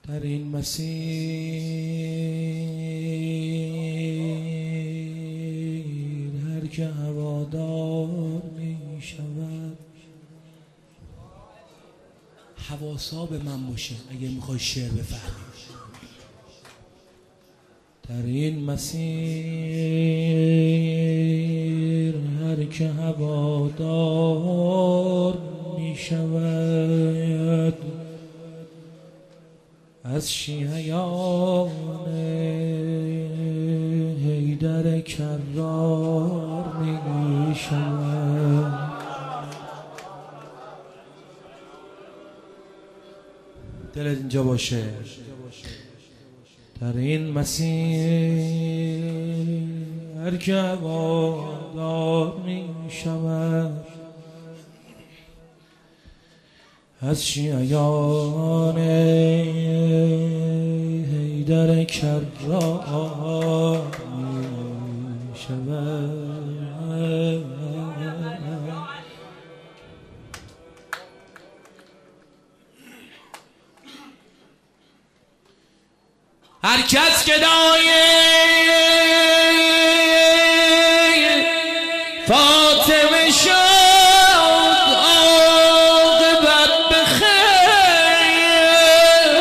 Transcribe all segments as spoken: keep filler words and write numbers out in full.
در این مسیر هر که هوادار می شود. حواسا به من باشه اگه میخوای شعر بفهمی. در این مسیر هر که هوادار می شود از شیعیان حیدر کرار می شود. دلت اینجا باشه. در این مسیر هر که هوادار می شود از شیعیان حیدر کرار می شود. هر کس که دای فاطمه شد عاقبت بخیر.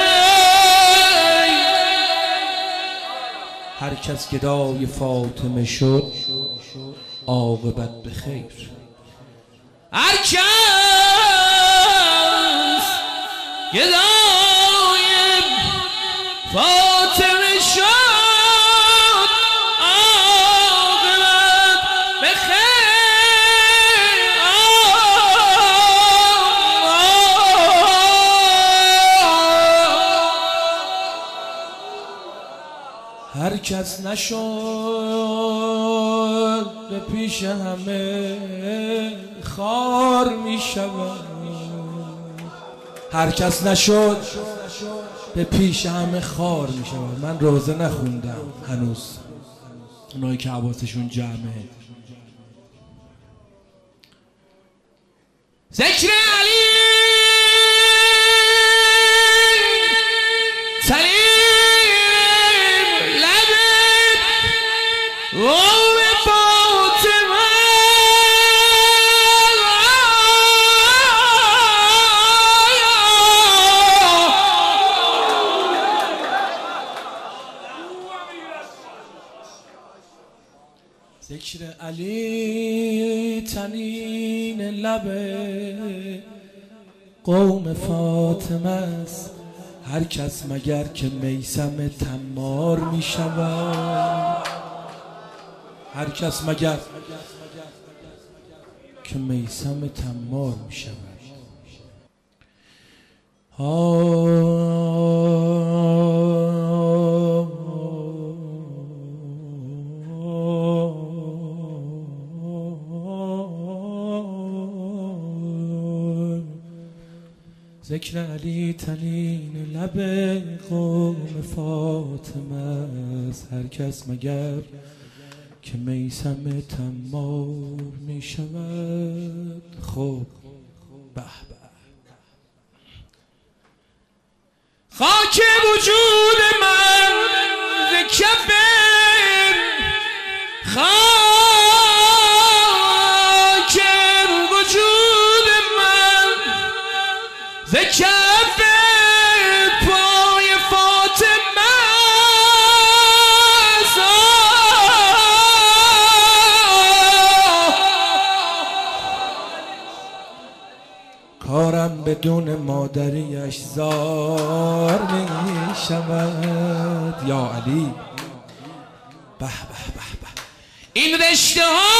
هر کس که دای فاطمه شد عاقبت بخیر. هر کس که دای فاطمه شد عاقبت بخیر. هر کس نشد به پیش همه خار می شود. هر کس نشد به پیش همه خار می شود. من روزه نخوندم هنوز، اونایی که حواسشون جمعه. ذکر علی سلیم لبت قوم فاطمه. ذکر علی تنین لب قوم فاطمه است. هر کس مگر که میثم تمار می شود. هر کس مگر که میثم تمار می شود. ذکر علی تنین لب قوم فاطمه است. هر کس مگر که میثم تمار می شود. خب به به خاک وجود من ز کف خاک وجود من ز کف پای فاطمه است. کارم بدون مادریش زار می شود. یا علی به به به به این رشته ها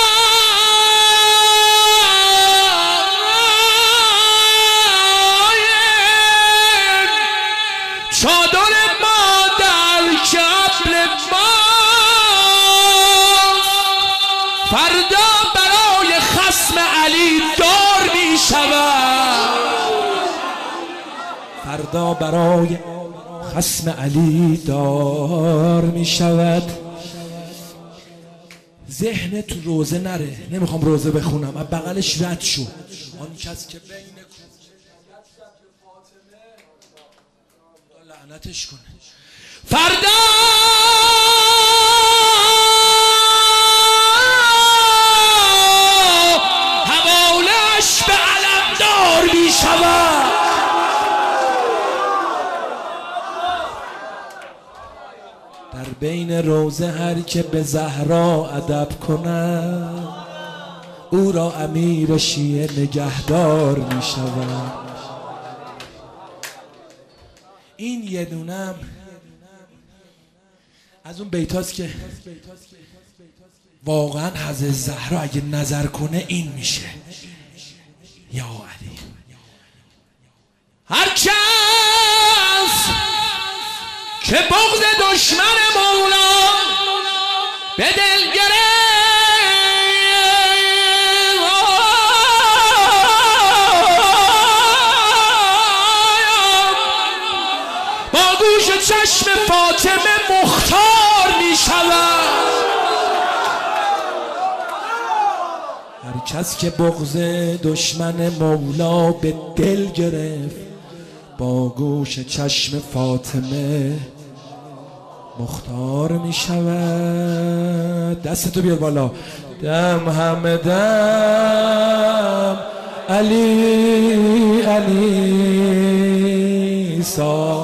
چادر ما در کبل ما فردا برای خصم علی دار می شود. فردا برای خصم علی دار می شود. ذهن تو روزه نره. نمیخوام روزه بخونم. از بغلش رد شو. آن کس که بین لعنتش کنه. فردا حوالش به علمدار می شود. در بین روزه هر که به زهرا ادب کند او را امیر شیعه نگهدار می شود. این یه دونم از اون بیتاست که واقعا حضرت زهرا اگه نظر کنه این میشه. یا علی هر کس که بغض دشمن مولا به دل گرفت با گوش چشم فاطمه مختار می شود. هر کس که بغض دشمن مولا به دل گرفت با گوش چشم فاطمه مختار می شود. دستتو بیار بالا. دم همه دم علی علی سا